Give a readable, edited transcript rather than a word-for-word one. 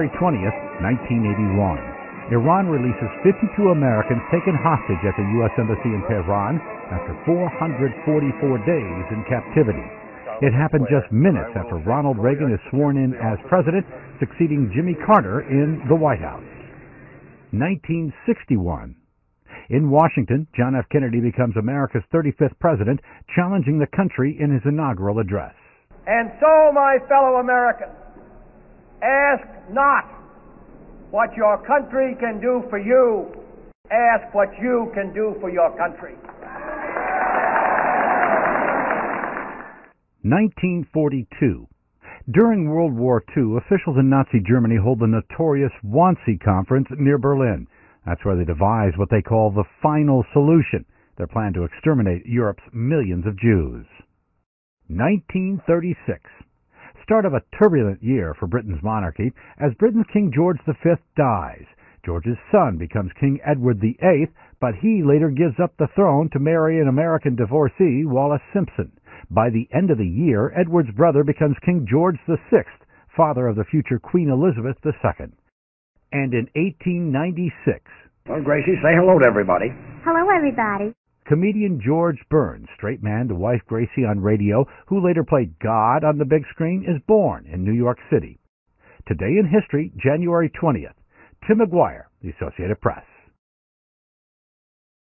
January 20th, 1981. Iran releases 52 Americans taken hostage at the U.S. Embassy in Tehran after 444 days in captivity. It happened just minutes after Ronald Reagan is sworn in as president, succeeding Jimmy Carter in the White House. 1961. In Washington, John F. Kennedy becomes America's 35th president, challenging the country in his inaugural address. And so, my fellow Americans, ask not what your country can do for you. Ask what you can do for your country. 1942. During World War II, officials in Nazi Germany hold the notorious Wannsee Conference near Berlin. That's where they devise what they call the final solution, their plan to exterminate Europe's millions of Jews. 1936. Start of a turbulent year for Britain's monarchy as Britain's King George V dies. George's son becomes King Edward VIII, but he later gives up the throne to marry an American divorcee, Wallis Simpson. By the end of the year, Edward's brother becomes King George VI, father of the future Queen Elizabeth II. And in 1896... Well, Gracie, say hello to everybody. Hello, everybody. Comedian George Burns, straight man to wife Gracie on radio, who later played God on the big screen, is born in New York City. Today in history, January 20th. Tim McGuire, The Associated Press.